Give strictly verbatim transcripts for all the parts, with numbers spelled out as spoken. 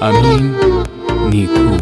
امین نیکو.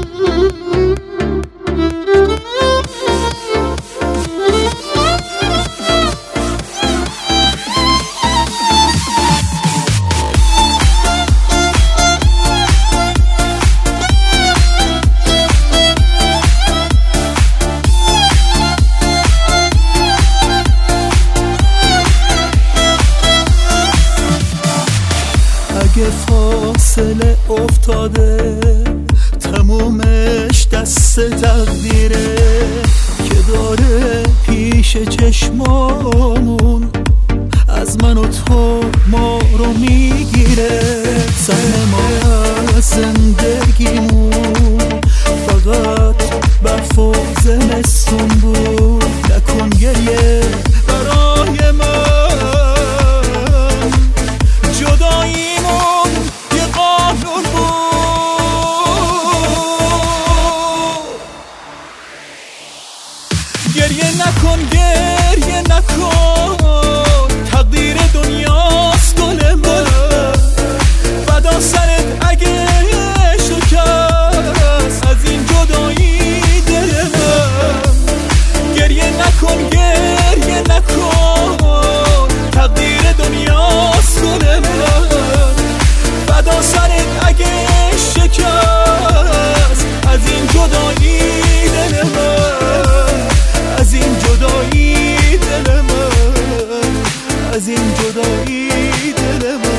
اگه فاصله افتاده تمومش دست تقدیره که داره پیش چشمامون از من و تو ما رو میگیره. سهم ما از زندگیمون فقط برف و زمستون بود. نکن گریه برای من، جداییمون یه قانون بود. گریه نکن گریه نکن، تقدیر دنیاست گل من. فدا سرت اگه شکست از این جدایی دل من. گریه نکن گریه نکن، تقدیر دنیاست گل من. فدا سرت اگه شکست از این جدایی دل من، از این جدایی دل من، از این جدایی دل من.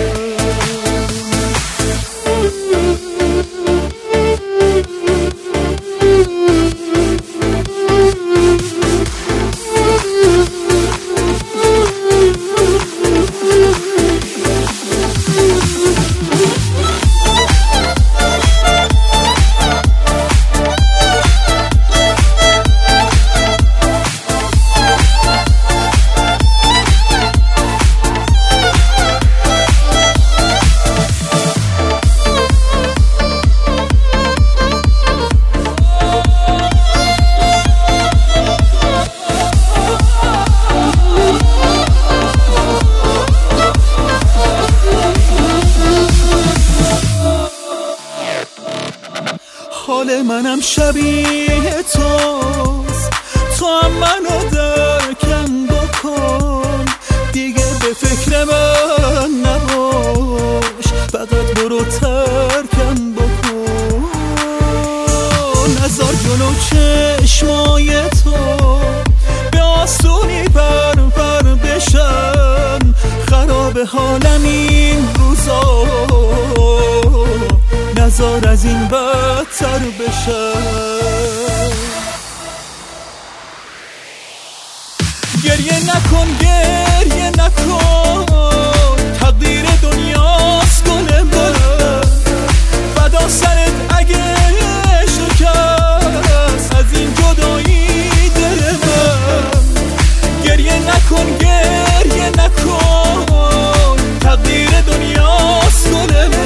حال منم شبیه توست، تو هم منو درکم بکن. دیگه به فکر من نباش، فقط برو ترکم بکن. نذار جلو چشمای تو به آسونی پر پر بشن. خراب حالم این روزا، نذار از این بدتر بشه. گریه نکن گریه نکن، تقدیر دنیاست گل من. فدا سرت اگه شکست از این جدایی دل من. گریه نکن گریه نکن، تقدیر دنیاست گل من.